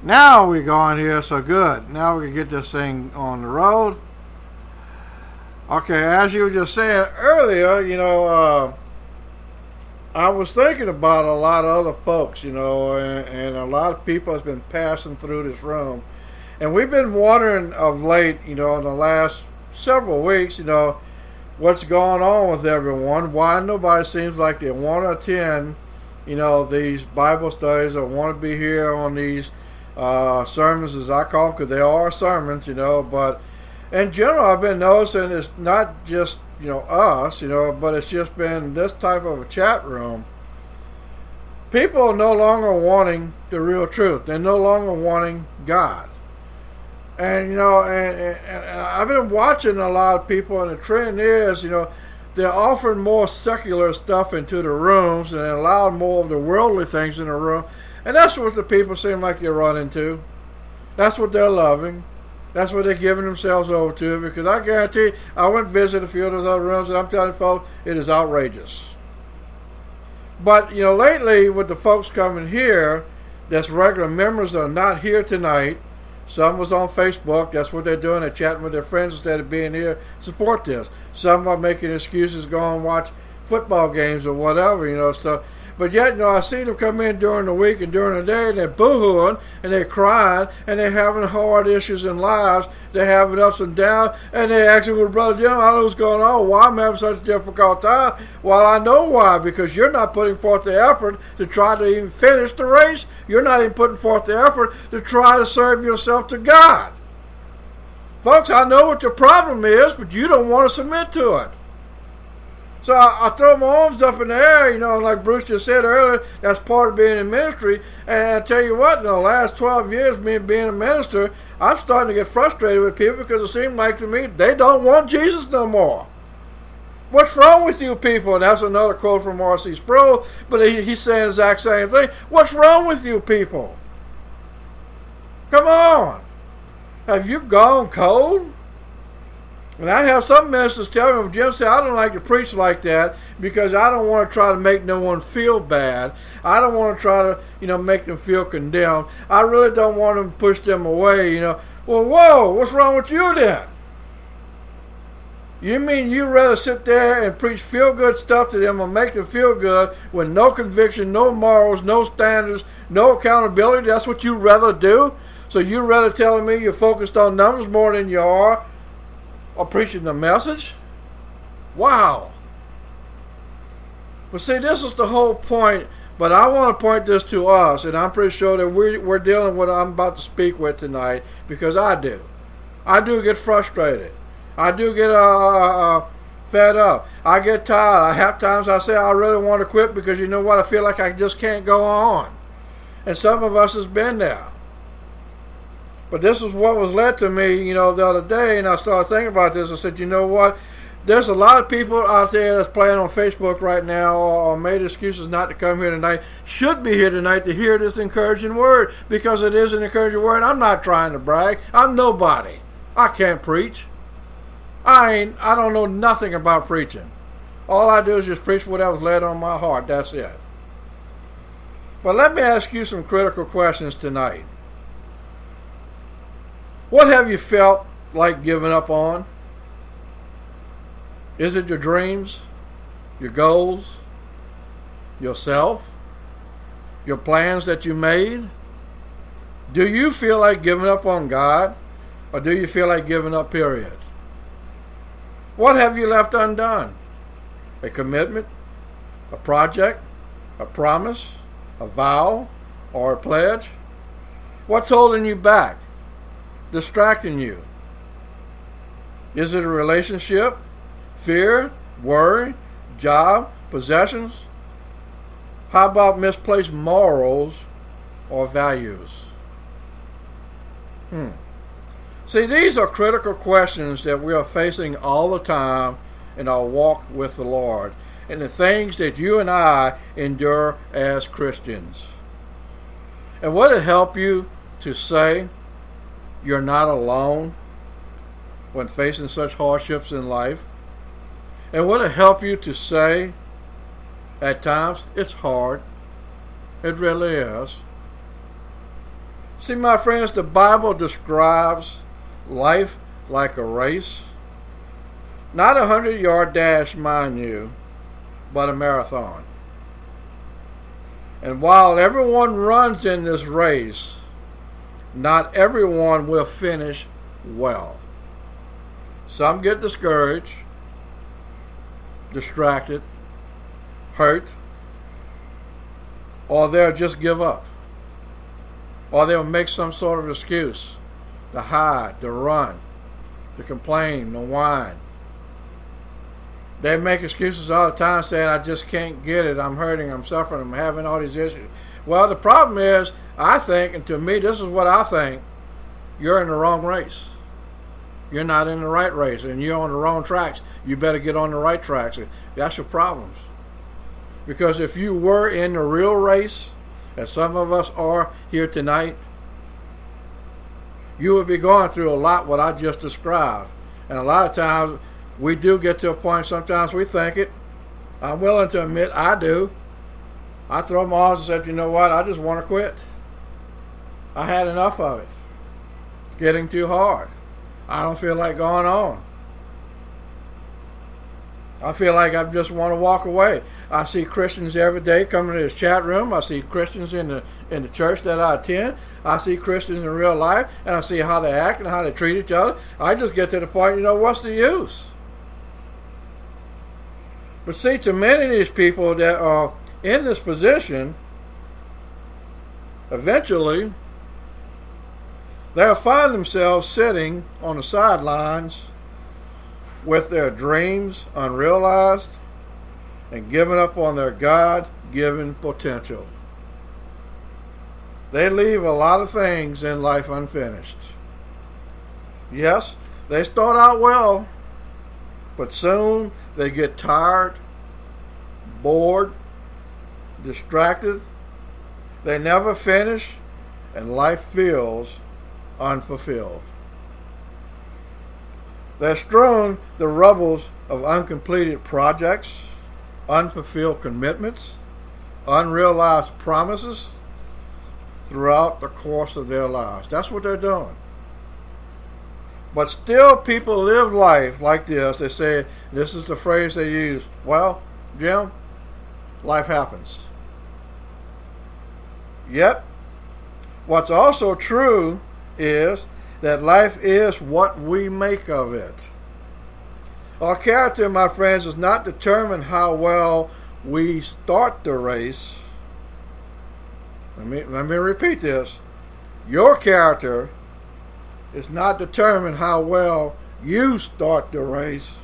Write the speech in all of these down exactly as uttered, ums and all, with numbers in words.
Now we're going here, so good. Now we can get this thing on the road. Okay, as you were just saying earlier, you know, uh, I was thinking about a lot of other folks, you know, and, and a lot of people has been passing through this room. And we've been wondering of late, you know, in the last several weeks, you know, what's going on with everyone, why nobody seems like they want to attend, you know, these Bible studies or want to be here on these uh, sermons, as I call them, because they are sermons, you know. But in general, I've been noticing it's not just, you know, us, you know, but it's just been this type of a chat room. People are no longer wanting the real truth. They're no longer wanting God. And, you know, and, and, and I've been watching a lot of people, and the trend is, you know, they're offering more secular stuff into the rooms and allowing more of the worldly things in the room. And that's what the people seem like they're running to. That's what they're loving. That's what they're giving themselves over to. Because I guarantee you, I went and visited a few of those other rooms, and I'm telling you folks, it is outrageous. But, you know, lately with the folks coming here, that's regular members that are not here tonight. Some was on Facebook. That's what they're doing. They're chatting with their friends instead of being here to support this. Some are making excuses, go and watch football games or whatever, you know, stuff. But yet, you know, I see them come in during the week and during the day, and they're boo-hooing, and they're crying, and they're having hard issues in lives. They're having ups and downs, and they're asking, well, Brother Jim, I don't know what's going on. Why I'm having such a difficult time? Well, I know why, because you're not putting forth the effort to try to even finish the race. You're not even putting forth the effort to try to serve yourself to God. Folks, I know what your problem is, but you don't want to submit to it. So I, I throw my arms up in the air, you know, like Bruce just said earlier, that's part of being in ministry. And I tell you what, in the last twelve years, me being a minister, I'm starting to get frustrated with people because it seems like to me they don't want Jesus no more. What's wrong with you people? And that's another quote from R C Sproul, but he, he's saying the exact same thing. What's wrong with you people? Come on. Have you gone cold? And I have some ministers tell me, Jim said, I don't like to preach like that because I don't want to try to make no one feel bad. I don't want to try to, you know, make them feel condemned. I really don't want to push them away, you know. Well, whoa, what's wrong with you then? You mean you'd rather sit there and preach feel-good stuff to them and make them feel good with no conviction, no morals, no standards, no accountability? That's what you'd rather do? So you'd rather telling me you're focused on numbers more than you are or preaching the message? Wow. But see, this is the whole point. But I want to point this to us, and I'm pretty sure that we're, we're dealing with what I'm about to speak with tonight, because I do. I do get frustrated. I do get uh, uh, fed up. I get tired. I have times I say I really want to quit because you know what? I feel like I just can't go on. And some of us has been there. But this is what was led to me, you know, the other day, and I started thinking about this. I said, you know what? There's a lot of people out there that's playing on Facebook right now or made excuses not to come here tonight, should be here tonight to hear this encouraging word, because it is an encouraging word. I'm not trying to brag. I'm nobody. I can't preach. I ain't, I don't know nothing about preaching. All I do is just preach whatever's laid on my heart. That's it. But let me ask you some critical questions tonight. What have you felt like giving up on? Is it your dreams, your goals, yourself, your plans that you made? Do you feel like giving up on God, or do you feel like giving up, period? What have you left undone? A commitment, a project, a promise, a vow, or a pledge? What's holding you back? Distracting you? Is it a relationship, fear, worry, job, possessions? How about misplaced morals or values? Hmm. See, these are critical questions that we are facing all the time in our walk with the Lord and the things that you and I endure as Christians. And would it help you to say you're not alone when facing such hardships in life? And would it help you to say at times it's hard? It really is. See, my friends, the Bible describes life like a race. Not a hundred-yard dash, mind you, but a marathon. And while everyone runs in this race, not everyone will finish well. Some get discouraged, distracted, hurt, or they'll just give up. Or they'll make some sort of excuse to hide, to run, to complain, to whine. They make excuses all the time saying, I just can't get it, I'm hurting, I'm suffering, I'm having all these issues. Well, the problem is, I think, and to me, this is what I think, you're in the wrong race. You're not in the right race, and you're on the wrong tracks. You better get on the right tracks. That's your problems. Because if you were in the real race, as some of us are here tonight, you would be going through a lot what I just described. And a lot of times, we do get to a point, sometimes we think it. I'm willing to admit I do. I throw my arms and said, you know what, I just want to quit. I had enough of it. It's getting too hard. I don't feel like going on. I feel like I just want to walk away. I see Christians every day coming to this chat room. I see Christians in the in the church that I attend. I see Christians in real life, and I see how they act and how they treat each other. I just get to the point, you know, what's the use? But see, to many of these people that are in this position, eventually, they'll find themselves sitting on the sidelines with their dreams unrealized and giving up on their God-given potential. They leave a lot of things in life unfinished. Yes, they start out well, but soon they get tired, bored, distracted. They never finish, and life feels unfulfilled. They're strewn the rubbles of uncompleted projects, unfulfilled commitments, unrealized promises throughout the course of their lives. That's what they're doing. But still people live life like this. They say, this is the phrase they use, well, Jim, life happens. Yet, what's also true is that life is what we make of it. Our character, my friends, is not determined how well we start the race. Let me, let me repeat this. Your character is not determined how well you start the race,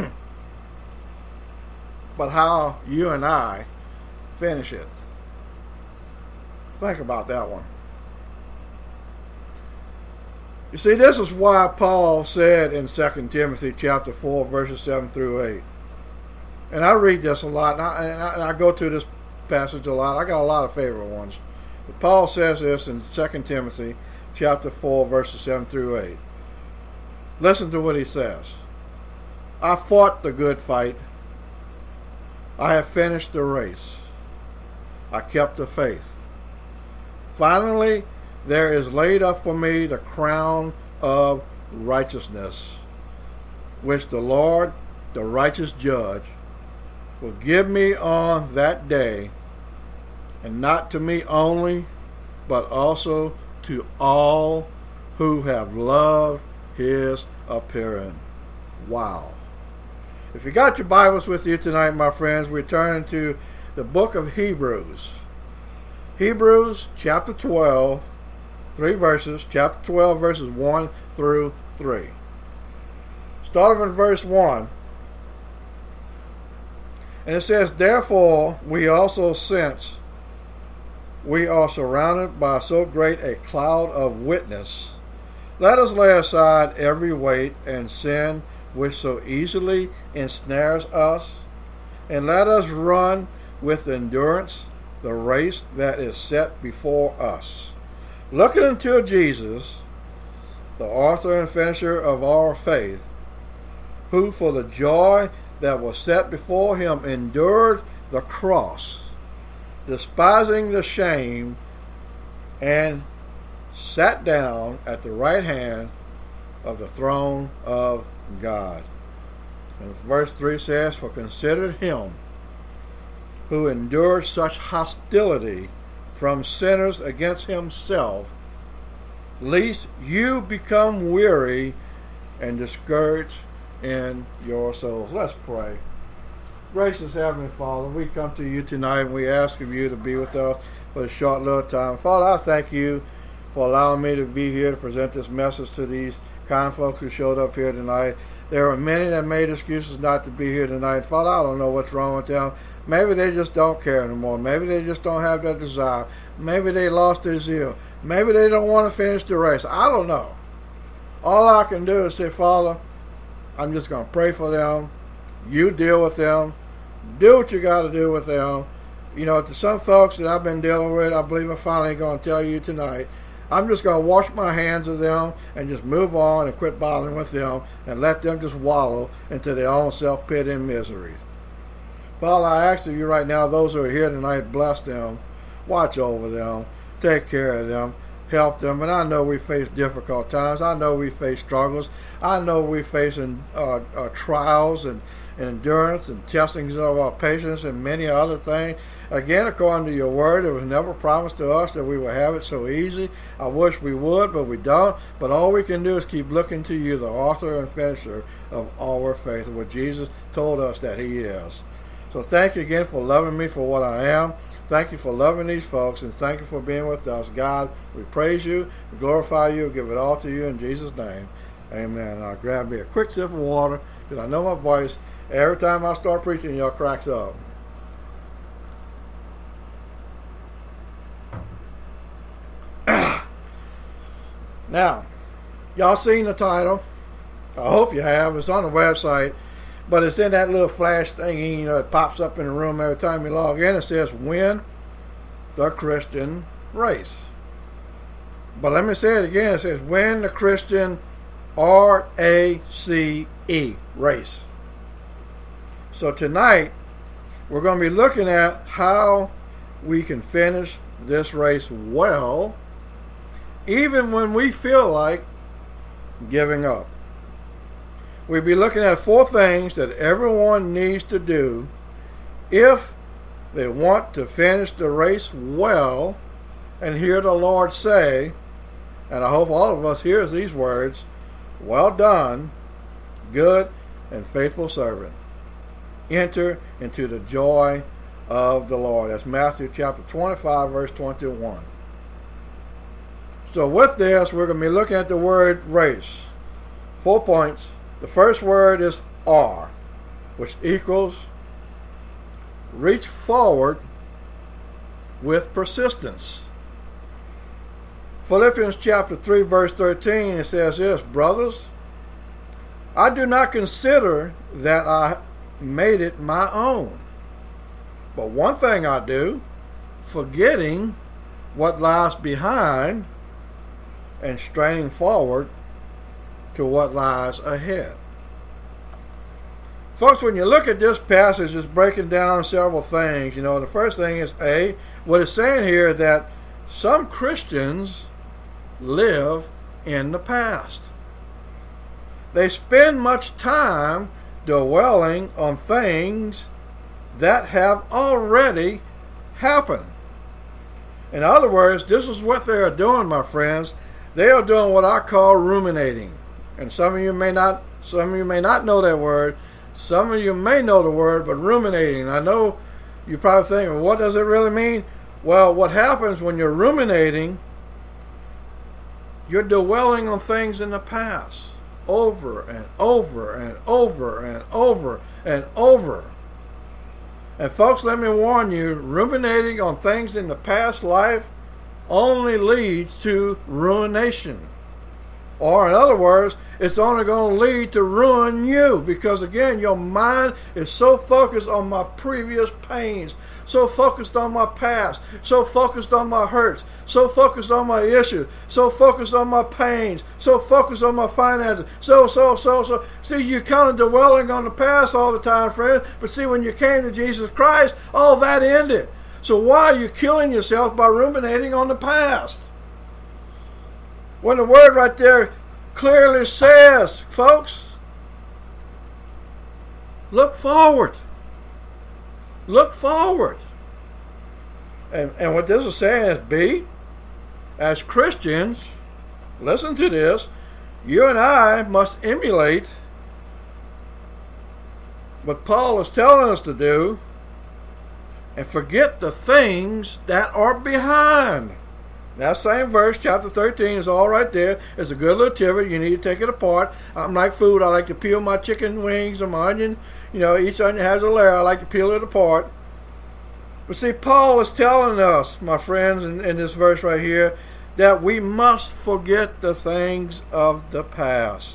but how you and I finish it. Think about that one. You see, this is why Paul said in Second Timothy chapter four, verses seven through eight. And I read this a lot, and I, and I, and I go to this passage a lot. I got a lot of favorite ones. But Paul says this in Second Timothy chapter four, verses seven through eight. Listen to what he says. I fought the good fight. I have finished the race. I kept the faith. Finally, there is laid up for me the crown of righteousness, which the Lord, the righteous judge, will give me on that day, and not to me only, but also to all who have loved his appearing. Wow. If you got your Bibles with you tonight, my friends, we're turning to the book of Hebrews. Hebrews chapter twelve, three verses, chapter twelve, verses one through three. Starting in verse one. And it says, therefore, we also, since we are surrounded by so great a cloud of witness, let us lay aside every weight and sin which so easily ensnares us, and let us run with endurance the race that is set before us, looking unto Jesus, the author and finisher of our faith, who for the joy that was set before him endured the cross, despising the shame, and sat down at the right hand of the throne of God. And verse three says, for consider him who endured such hostility from sinners against himself, lest you become weary and discouraged in your souls. Let's pray. Gracious Heavenly Father, we come to you tonight and we ask of you to be with us for a short little time. Father, I thank you for allowing me to be here to present this message to these kind folks who showed up here tonight. There are many that made excuses not to be here tonight. Father, I don't know what's wrong with them. Maybe they just don't care anymore. Maybe they just don't have that desire. Maybe they lost their zeal. Maybe they don't want to finish the race. I don't know. All I can do is say, Father, I'm just going to pray for them. You deal with them. Do what you got to do with them. You know, to some folks that I've been dealing with, I believe I'm finally going to tell you tonight, I'm just going to wash my hands of them and just move on and quit bothering with them and let them just wallow into their own self-pity and miseries. Father, I ask of you right now, those who are here tonight, bless them, watch over them, take care of them, help them. And I know we face difficult times. I know we face struggles. I know we face uh, uh, trials and, and endurance and testings of our patience and many other things. Again, according to your word, it was never promised to us that we would have it so easy. I wish we would, but we don't. But all we can do is keep looking to you, the author and finisher of all our faith, and what Jesus told us that he is. So thank you again for loving me for what I am. Thank you for loving these folks, and thank you for being with us. God, we praise you, we glorify you, we give it all to you in Jesus' name. Amen. I'll grab me a quick sip of water, because I know my voice, every time I start preaching, y'all cracks up. Now, y'all seen the title. I hope you have. It's on the website. But it's in that little flash thingy, you know, it pops up in the room every time you log in. It says, Win the Christian Race. But let me say it again. It says, Win the Christian R A C E, race. So tonight, we're going to be looking at how we can finish this race well, even when we feel like giving up. We'll be looking at four things that everyone needs to do if they want to finish the race well and hear the Lord say, and I hope all of us hear these words, well done, good and faithful servant. Enter into the joy of the Lord. That's Matthew chapter twenty-five, verse twenty-one. So with this, we're going to be looking at the word race. Four points. The first word is R, which equals reach forward with persistence. Philippians chapter three, verse thirteen, it says this, brothers, I do not consider that I made it my own. But one thing I do, forgetting what lies behind and straining forward to what lies ahead. Folks, when you look at this passage, it's breaking down several things. You know, the first thing is, A, what it's saying here is that some Christians live in the past. They spend much time dwelling on things that have already happened. In other words, this is what they are doing, my friends. They are doing what I call ruminating. And some of you may not, some of you may not know that word. Some of you may know the word, but ruminating. I know you probably think, well, what does it really mean? Well, what happens when you're ruminating, you're dwelling on things in the past over and over and over and over and over. And folks, let me warn you, ruminating on things in the past life only leads to ruination. Or in other words, it's only going to lead to ruin you, because again, your mind is so focused on my previous pains, so focused on my past, so focused on my hurts, so focused on my issues, so focused on my pains, so focused on my finances, so, so, so, so. See, you're kind of dwelling on the past all the time, friend, but see, when you came to Jesus Christ, all that ended. So why are you killing yourself by ruminating on the past? when the word right there clearly says, folks, look forward. Look forward. And, and what this is saying is, B, as Christians, listen to this, you and I must emulate what Paul is telling us to do and forget the things that are behind. That same verse, chapter thirteen, is all right there. It's a good little tidbit. You need to take it apart. I'm like food. I like to peel my chicken wings or my onion. You know, each onion has a layer. I like to peel it apart. But see, Paul is telling us, my friends, in, in this verse right here, that we must forget the things of the past.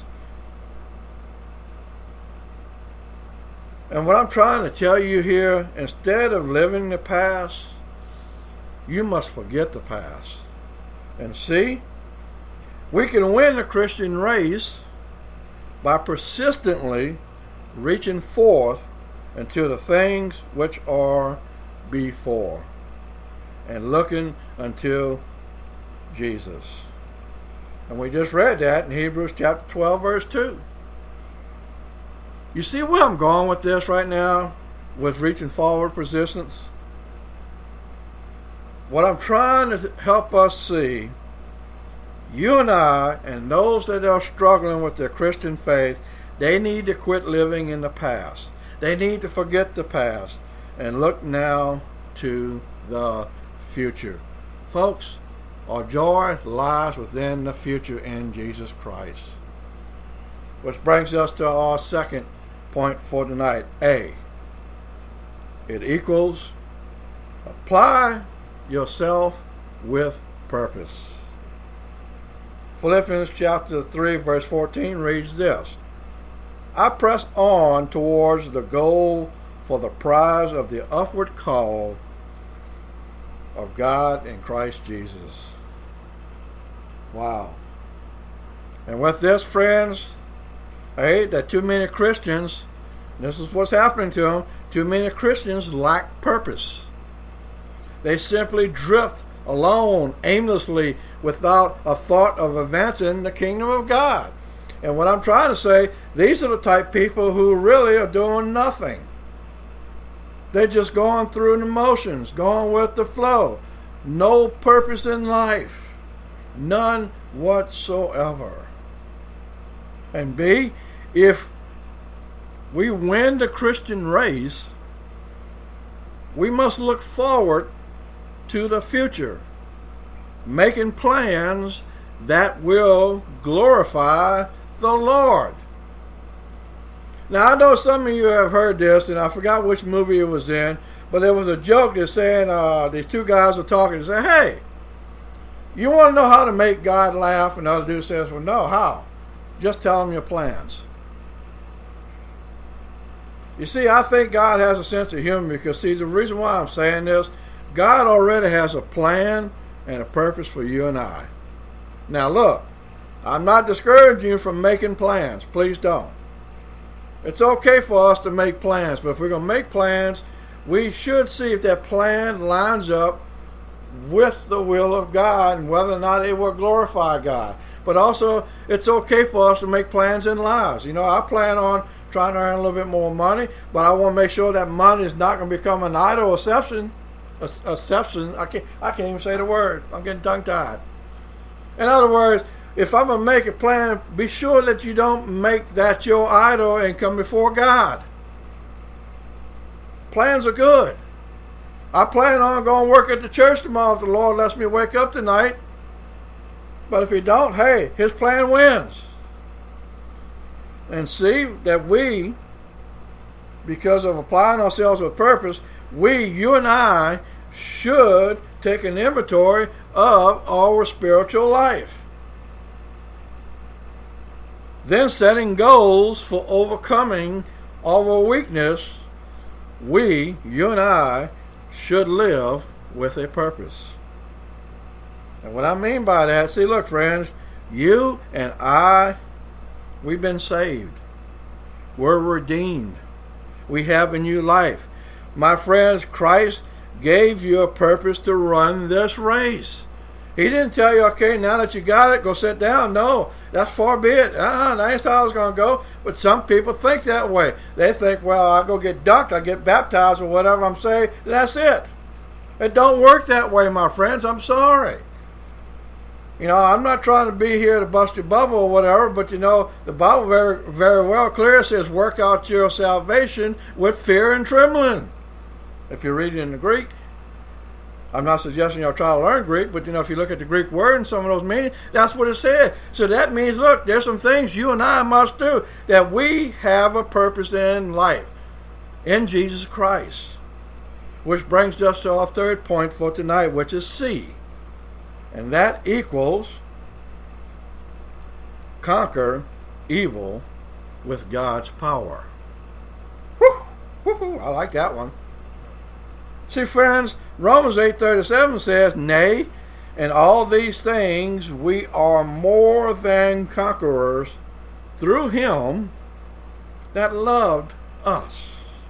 And what I'm trying to tell you here, instead of living the past, you must forget the past. And see, we can win the Christian race by persistently reaching forth into the things which are before and looking until Jesus. And we just read that in Hebrews chapter twelve, verse two. You see where I'm going with this right now, with reaching forward persistence? What I'm trying to help us see, you and I, and those that are struggling with their Christian faith, they need to quit living in the past. They need to forget the past and look now to the future. Folks, our joy lies within the future in Jesus Christ. Which brings us to our second point for tonight. A, it equals apply yourself with purpose. Philippians chapter three, verse fourteen reads this: I press on towards the goal for the prize of the upward call of God in Christ Jesus. Wow. And with this, friends, I hate that too many Christians, this is what's happening to them, too many Christians lack purpose. They simply drift alone, aimlessly, without a thought of advancing the kingdom of God. And what I'm trying to say, these are the type of people who really are doing nothing. They're just going through the motions, going with the flow. No purpose in life. None whatsoever. And B, if we win the Christian race, we must look forward to the future, making plans that will glorify the Lord. Now, I know some of you have heard this, and I forgot which movie it was in, but there was a joke that's saying, uh, these two guys are talking and say, hey, you want to know how to make God laugh? And the other dude says, well, no, how? Just tell him your plans. You see, I think God has a sense of humor because, see, the reason why I'm saying this, God already has a plan and a purpose for you and I. Now, look, I'm not discouraging you from making plans. Please don't. It's okay for us to make plans, but if we're going to make plans, we should see if that plan lines up with the will of God and whether or not it will glorify God. But also, it's okay for us to make plans in lives. You know, I plan on trying to earn a little bit more money, but I want to make sure that money is not going to become an idol exception. Exception. I can't. I can't even say the word. I'm getting tongue-tied. In other words, if I'm going to make a plan, be sure that you don't make that your idol and come before God. Plans are good. I plan on going to work at the church tomorrow if the Lord lets me wake up tonight. But if He don't, hey, His plan wins. And see that we, because of applying ourselves with purpose, we, you and I, should take an inventory of our spiritual life. Then setting goals for overcoming our weakness, we, you and I, should live with a purpose. And what I mean by that, see, look, friends, you and I, we've been saved. We're redeemed. We have a new life. My friends, Christ gave you a purpose to run this race. He didn't tell you, okay, now that you got it, go sit down. No, that's far be it. Uh-uh, that ain't how I was going to go. But some people think that way. They think, well, I'll go get dunked, I'll get baptized or whatever I'm saying. That's it. It don't work that way, my friends. I'm sorry. You know, I'm not trying to be here to bust your bubble or whatever, but you know, the Bible very, very well clear says, work out your salvation with fear and trembling. If you're reading in the Greek. I'm not suggesting y'all try to learn Greek, but you know, if you look at the Greek word and some of those meanings, that's what it said. So that means, look, there's some things you and I must do, that we have a purpose in life in Jesus Christ. Which brings us to our third point for tonight, which is C. And that equals conquer evil with God's power. Whew, whew, I like that one. See, friends, Romans eight thirty-seven says, nay, in all these things we are more than conquerors through him that loved us.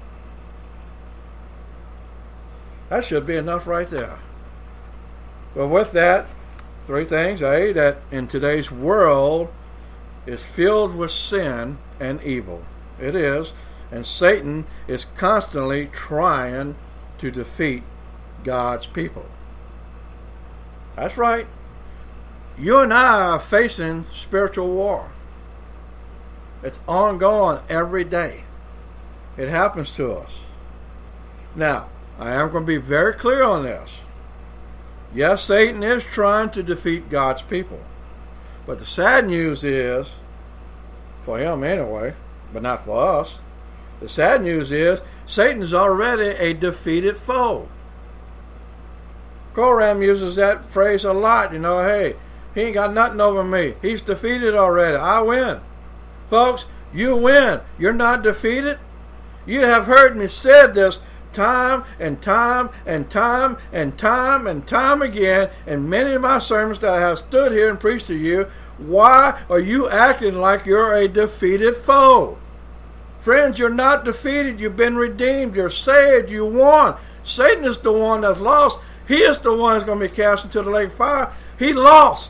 That should be enough right there. But with that, three things. A, that in today's world is filled with sin and evil. It is. And Satan is constantly trying to defeat God's people. That's right. You and I are facing spiritual war. It's ongoing every day. It happens to us. Now, I am going to be very clear on this. Yes, Satan is trying to defeat God's people. But the sad news is, for him anyway, but not for us, the sad news is Satan is already a defeated foe. Koram uses that phrase a lot. You know, hey, he ain't got nothing over me. He's defeated already. I win. Folks, you win. You're not defeated. You have heard me say this time and time and time and time and time again in many of my sermons that I have stood here and preached to you. Why are you acting like you're a defeated foe? Friends, you're not defeated. You've been redeemed. You're saved. You won. Satan is the one that's lost. He is the one that's going to be cast into the lake of fire. He lost.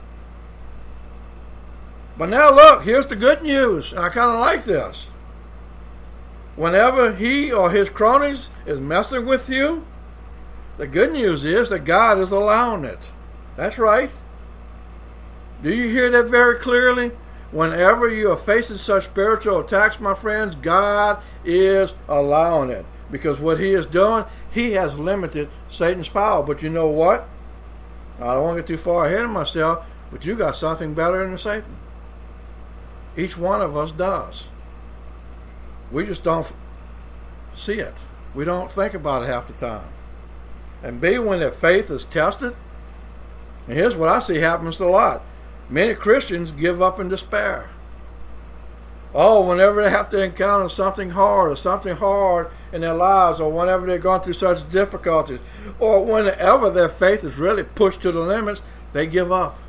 But now look, here's the good news. And I kind of like this. Whenever he or his cronies is messing with you, the good news is that God is allowing it. That's right. Do you hear that very clearly? Whenever you are facing such spiritual attacks, my friends, God is allowing it. Because what he is doing, he has limited Satan's power. But you know what? I don't want to get too far ahead of myself, but you got something better than Satan. Each one of us does. We just don't see it. We don't think about it half the time. And B, when their faith is tested, and here's what I see happens a lot. Many Christians give up in despair. Oh, whenever they have to encounter something hard or something hard in their lives, or whenever they're going through such difficulties, or whenever their faith is really pushed to the limits, they give up.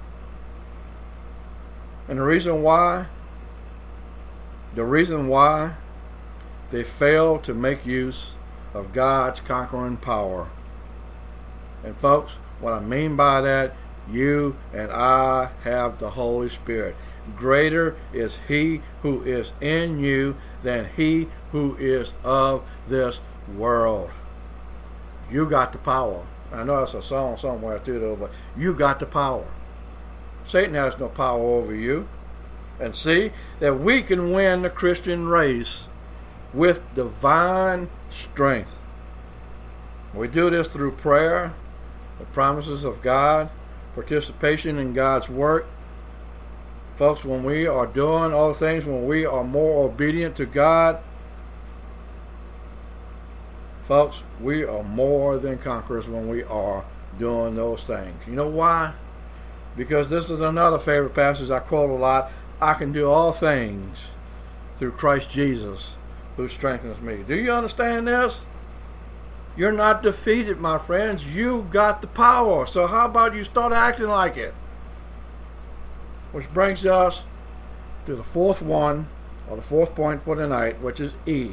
And the reason why? The reason why they fail to make use of God's conquering power. And folks, what I mean by that, you and I have the Holy Spirit. Greater is he who is in you than he who is of this world. You got the power. I know that's a song somewhere too, though, but you got the power. Satan has no power over you. And see that we can win the Christian race with divine strength. We do this through prayer, the promises of God, participation in God's work. Folks, when we are doing all the things, when we are more obedient to God, folks, we are more than conquerors when we are doing those things. You know why? Because this is another favorite passage I quote a lot. I can do all things through Christ Jesus who strengthens me. Do you understand this? You're not defeated, my friends. You got the power. So how about you start acting like it? Which brings us to the fourth one, or the fourth point for tonight, which is E,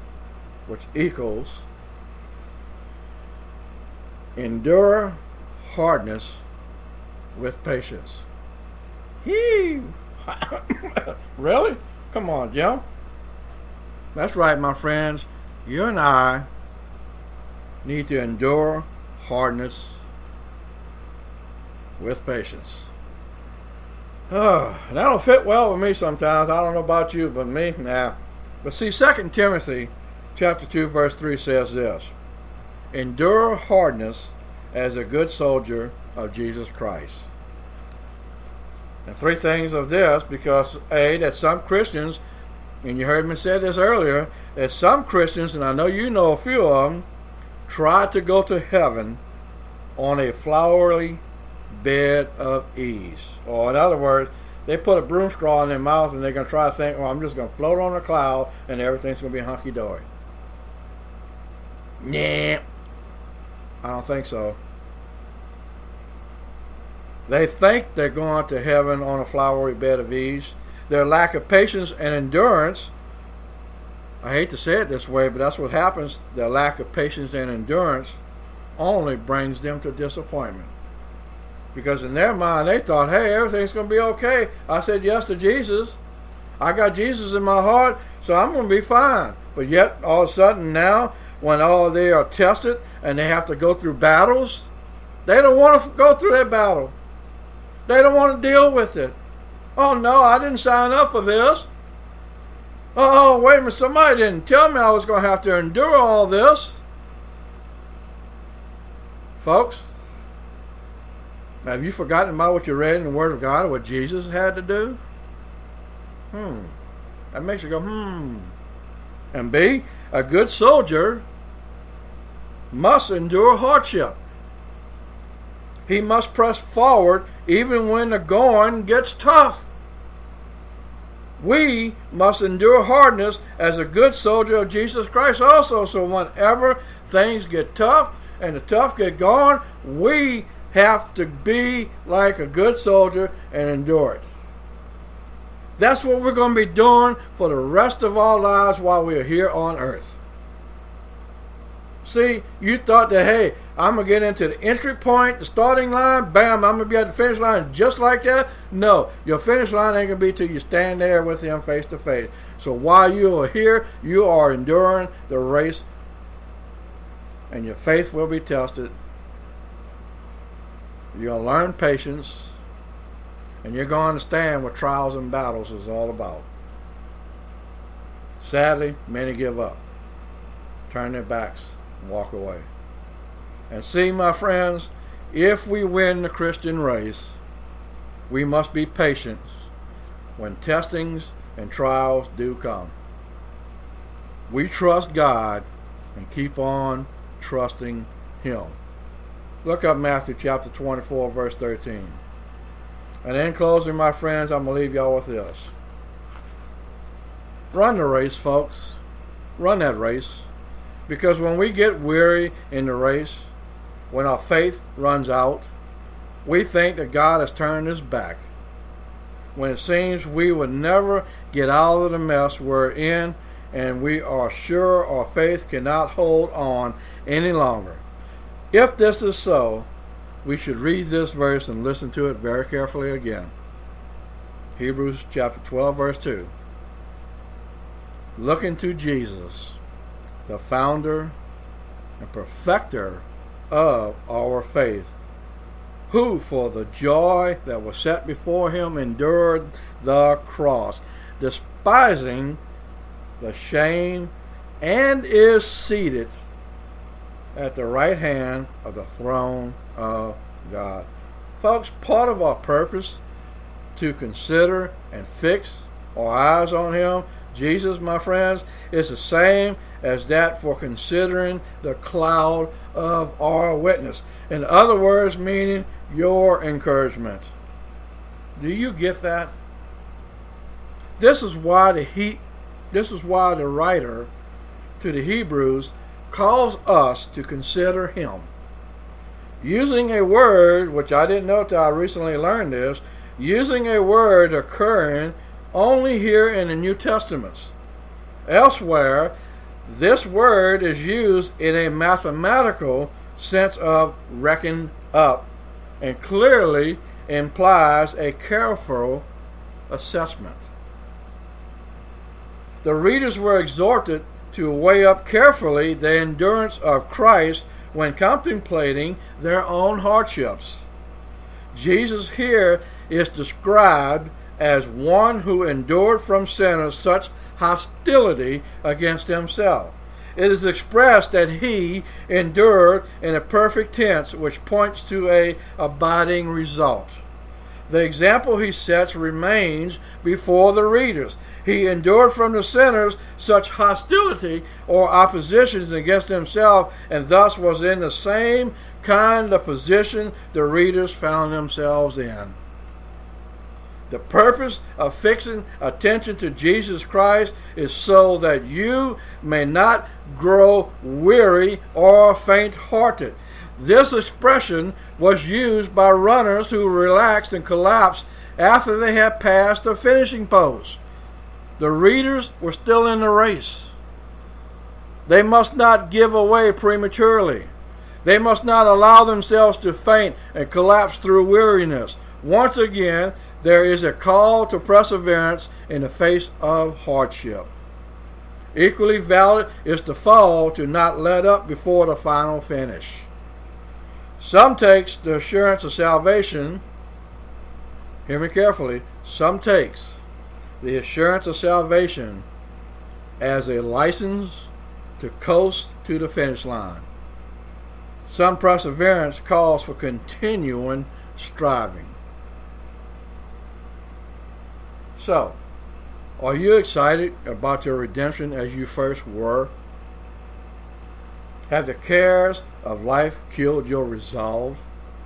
which equals endure hardness with patience. He really? Come on, Jim. That's right, my friends. You and I need to endure hardness with patience. Oh, that'll fit well with me sometimes. I don't know about you, but me, nah. But see, Second Timothy chapter two, verse three says this: endure hardness as a good soldier of Jesus Christ. And three things of this, because A, that some Christians, and you heard me say this earlier, that some Christians, and I know you know a few of them, try to go to heaven on a flowery bed of ease. Or in other words, they put a broom straw in their mouth and they're going to try to think, well, I'm just going to float on a cloud and everything's going to be hunky-dory. Nah, I don't think so. They think they're going to heaven on a flowery bed of ease. Their lack of patience and endurance, I hate to say it this way, but that's what happens. Their lack of patience and endurance only brings them to disappointment. Because in their mind, they thought, hey, everything's going to be okay. I said yes to Jesus. I got Jesus in my heart, so I'm going to be fine. But yet, all of a sudden now, when all they are tested and they have to go through battles, they don't want to go through that battle. They don't want to deal with it. Oh, no, I didn't sign up for this. Oh, wait a minute, somebody didn't tell me I was going to have to endure all this. Folks, have you forgotten about what you read in the Word of God, what Jesus had to do? Hmm. That makes you go, hmm. And B, a good soldier must endure hardship. He must press forward even when the going gets tough. We must endure hardness as a good soldier of Jesus Christ also. So whenever things get tough and the tough get going, we have to be like a good soldier and endure it. That's what we're going to be doing for the rest of our lives while we're here on earth. See, you thought that, hey, I'm going to get into the entry point, the starting line, bam, I'm going to be at the finish line just like that. No, your finish line ain't going to be till you stand there with him face to face. So while you are here, you are enduring the race, and your faith will be tested. You'll learn patience, and you're going to understand what trials and battles is all about. Sadly, many give up, turn their backs, and walk away. And see, my friends, if we win the Christian race, we must be patient when testings and trials do come. We trust God and keep on trusting Him. Look up Matthew chapter twenty-four, verse thirteen. And in closing, my friends, I'm going to leave y'all with this. Run the race, folks. Run that race. Because when we get weary in the race, when our faith runs out, we think that God has turned his back. When it seems we would never get out of the mess we're in, and we are sure our faith cannot hold on any longer. If this is so, we should read this verse and listen to it very carefully again. Hebrews chapter twelve, verse two. Looking to Jesus, the founder and perfecter of our faith, who for the joy that was set before him endured the cross, despising the shame, and is seated at the right hand of the throne of God. Folks, part of our purpose to consider and fix our eyes on him, Jesus, my friends, is the same as that for considering the cloud of our witness. In other words, meaning your encouragement. Do you get that? This is why the he, this is why the writer to the Hebrews calls us to consider him. Using a word, which I didn't know till I recently learned this, using a word occurring only here in the New Testaments. Elsewhere, this word is used in a mathematical sense of reckon up and clearly implies a careful assessment. The readers were exhorted to weigh up carefully the endurance of Christ when contemplating their own hardships. Jesus here is described as one who endured from sinners such hostility against himself. It is expressed that he endured in a perfect tense, which points to a abiding result. The example he sets remains before the readers. He endured from the sinners such hostility or oppositions against himself, and thus was in the same kind of position the readers found themselves in. The purpose of fixing attention to Jesus Christ is so that you may not grow weary or faint-hearted. This expression was used by runners who relaxed and collapsed after they had passed the finishing post. The readers were still in the race. They must not give away prematurely. They must not allow themselves to faint and collapse through weariness. Once again, there is a call to perseverance in the face of hardship. Equally valid is the fall to not let up before the final finish. Some takes the assurance of salvation, hear me carefully, some takes the assurance of salvation as a license to coast to the finish line. Some perseverance calls for continuing striving. So, are you excited about your redemption as you first were? Have the cares of life killed your resolve?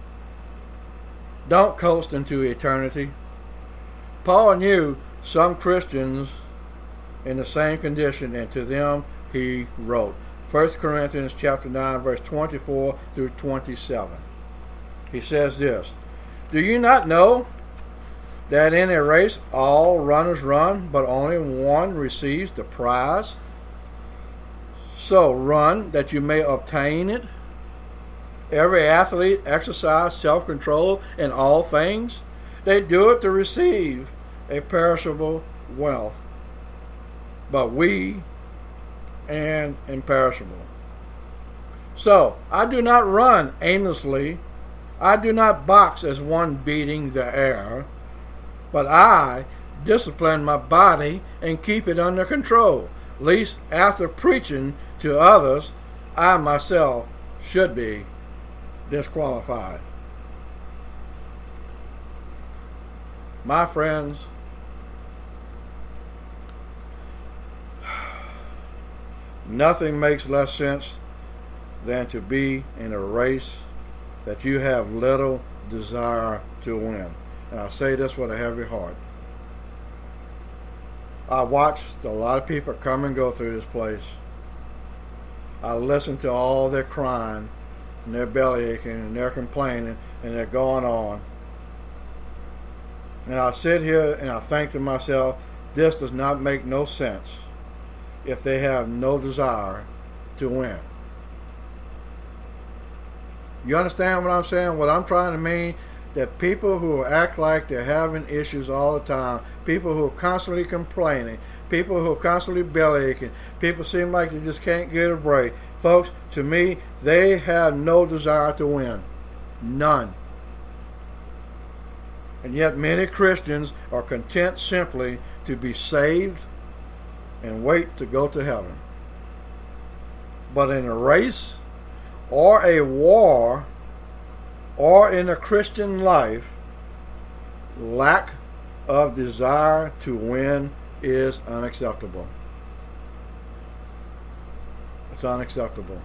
Don't coast into eternity. Paul knew some Christians in the same condition, and to them he wrote. First Corinthians chapter nine, verse twenty-four through twenty-seven. He says this, "Do you not know that in a race all runners run, but only one receives the prize? So run that you may obtain it. Every athlete exercises self-control in all things. They do it to receive a perishable wealth, but we an imperishable. So I do not run aimlessly. I do not box as one beating the air, but I discipline my body and keep it under control, lest after preaching to others, I myself should be disqualified." My friends, nothing makes less sense than to be in a race that you have little desire to win. And I say this with a heavy heart. I watched a lot of people come and go through this place. I listened to all their crying and their belly aching and their complaining and their going on. And I sit here and I think to myself, this does not make no sense if they have no desire to win. You understand what I'm saying? What I'm trying to mean? That people who act like they're having issues all the time, people who are constantly complaining, people who are constantly belly aching, people seem like they just can't get a break. Folks, to me, they have no desire to win. None. And yet many Christians are content simply to be saved and wait to go to heaven. But in a race or a war or in a Christian life, lack of desire to win is unacceptable. It's unacceptable.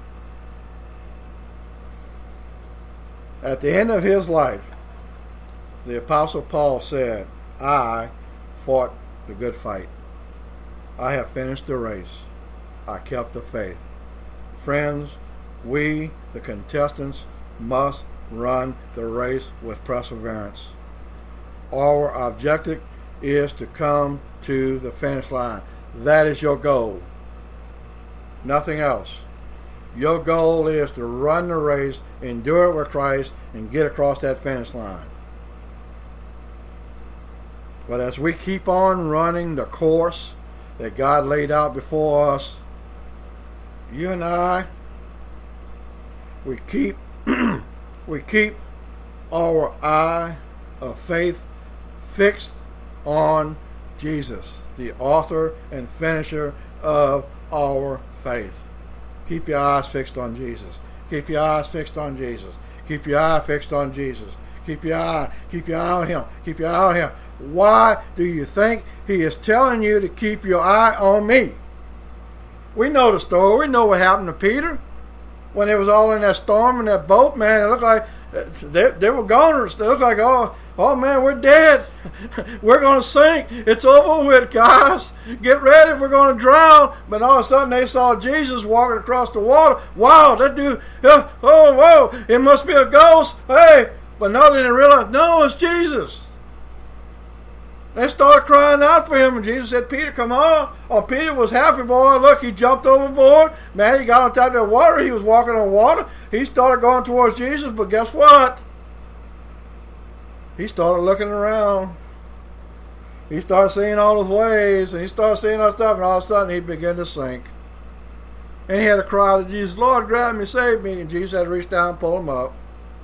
At the end of his life, the Apostle Paul said, "I fought the good fight. I have finished the race. I kept the faith." Friends, we, the contestants, must run the race with perseverance. Our objective is to come to the finish line. That is your goal. Nothing else. Your goal is to run the race, endure it with Christ, and get across that finish line. But as we keep on running the course that God laid out before us, you and I, we keep we keep our eye of faith fixed on Jesus, the author and finisher of our faith. Keep your eyes fixed on Jesus. Keep your eyes fixed on Jesus. Keep your eye fixed on Jesus. Keep your eye, keep your eye on Him. Keep your eye on Him. Why do you think He is telling you to keep your eye on me? We know the story. We know what happened to Peter when it was all in that storm in that boat. Man, it looked like they, they were goners. They looked like, oh, oh man, we're dead. We're going to sink. It's over with, guys. Get ready. We're going to drown. But all of a sudden they saw Jesus walking across the water. Wow, that dude, uh, oh, whoa, it must be a ghost. Hey, but no, they didn't realize, no, it's Jesus. They started crying out for him, and Jesus said, Peter, come on. Oh, Peter was happy, boy. Look, he jumped overboard. Man, he got on top of that water. He was walking on water. He started going towards Jesus, but guess what? He started looking around. He started seeing all those waves, and he started seeing all stuff, and all of a sudden he began to sink. And he had to cry to Jesus, Lord, grab me, save me. And Jesus had to reach down and pull him up.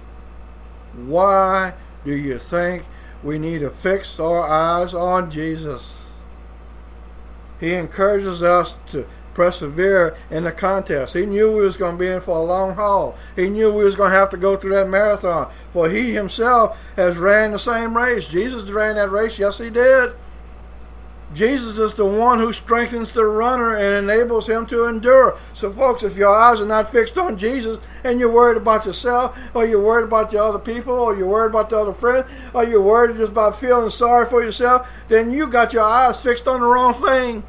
Why do you think we need to fix our eyes on Jesus? He encourages us to persevere in the contest. He knew we was going to be in for a long haul. He knew we was going to have to go through that marathon. For he himself has ran the same race. Jesus ran that race. Yes, he did. Jesus is the one who strengthens the runner and enables him to endure. So folks, if your eyes are not fixed on Jesus and you're worried about yourself, or you're worried about the other people, or you're worried about the other friend, or you're worried just about feeling sorry for yourself, then you got your eyes fixed on the wrong thing.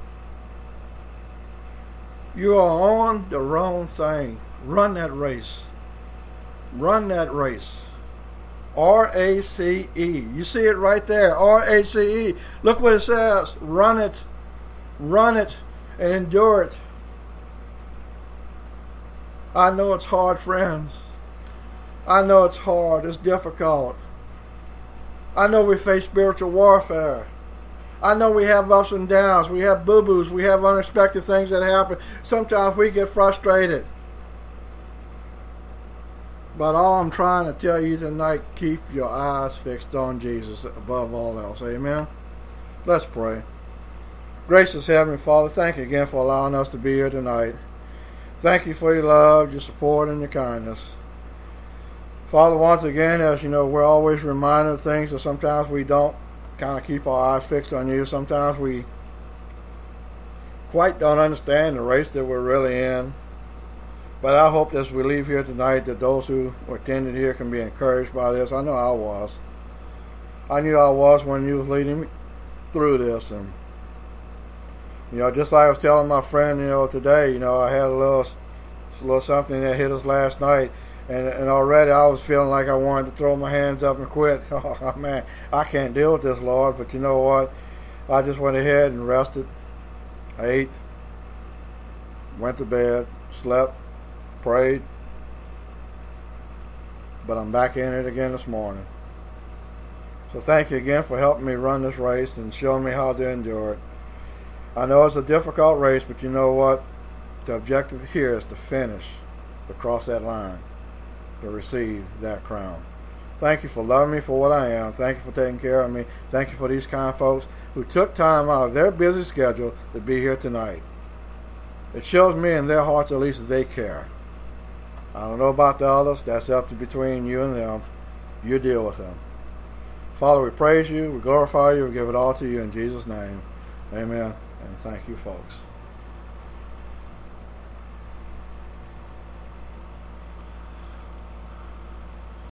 You are on the wrong thing. Run that race. Run that race. R A C E. You see it right there. R A C E. Look what it says. Run it. Run it and endure it. I know it's hard, friends. I know it's hard. It's difficult. I know we face spiritual warfare. I know we have ups and downs. We have boo-boos. We have unexpected things that happen. Sometimes we get frustrated. But all I'm trying to tell you tonight, keep your eyes fixed on Jesus above all else. Amen? Let's pray. Gracious Heavenly Father, thank you again for allowing us to be here tonight. Thank you for your love, your support, and your kindness. Father, once again, as you know, we're always reminded of things that sometimes we don't kind of keep our eyes fixed on you. Sometimes we quite don't understand the race that we're really in. But I hope as we leave here tonight that those who attended here can be encouraged by this. I know I was. I knew I was when you was leading me through this. And, you know, just like I was telling my friend, you know, today, you know, I had a little, a little something that hit us last night. And, and already I was feeling like I wanted to throw my hands up and quit. Oh, man, I can't deal with this, Lord. But you know what? I just went ahead and rested. I ate. Went to bed. Slept. Prayed, but I'm back in it again this morning. So thank you again for helping me run this race and showing me how to endure it. I know it's a difficult race, but you know what? The objective here is to finish, to cross that line, to receive that crown. Thank you for loving me for what I am. Thank you for taking care of me. Thank you for these kind folks who took time out of their busy schedule to be here tonight. It shows me in their hearts at least that they care. I don't know about the others. That's up to between you and them. You deal with them. Father, we praise you. We glorify you. We give it all to you in Jesus' name. Amen. And thank you, folks.